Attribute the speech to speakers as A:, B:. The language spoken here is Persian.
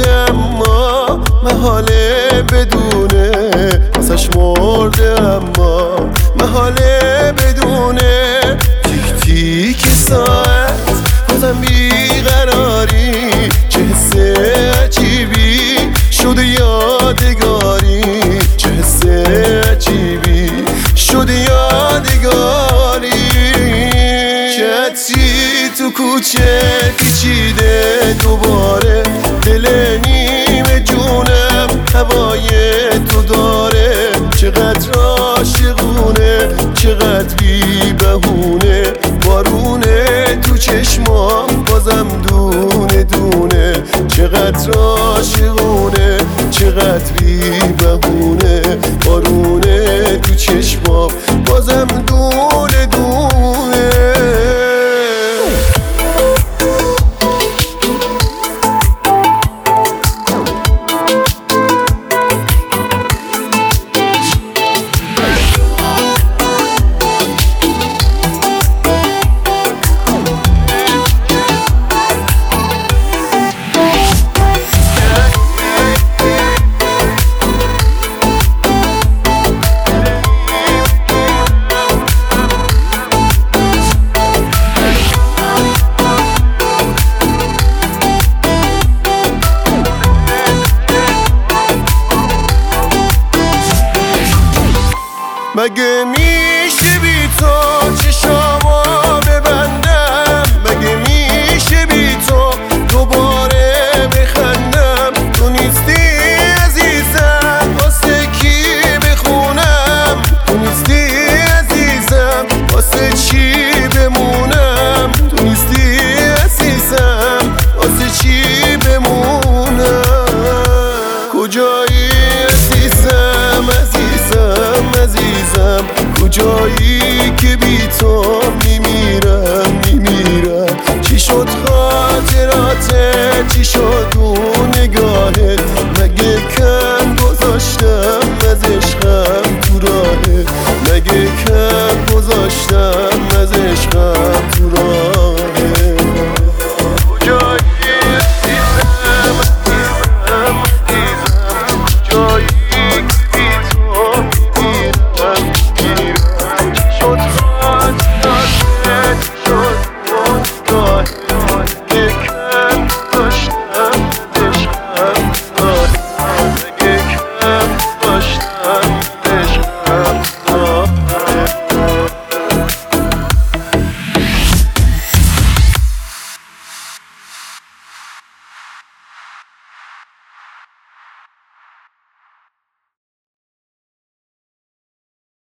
A: شده اما محاله بدونه واسش مرده اما محاله بدونه تیک تیک ساعت بازم بیقراری چه حس عجیبی شده یادگاری چه حس عجیبی شده یادگاری چه عطری تو کوچه پیچیده دوباره دل نیمه جونم هوای تو داره چقدر عاشقونه چقدر بی بهونه بارونه تو چشمام بازم دونه دونه چقدر عاشقونه چقدر بی بهونه بارونه تو چشمام بازم دونه دونه مگه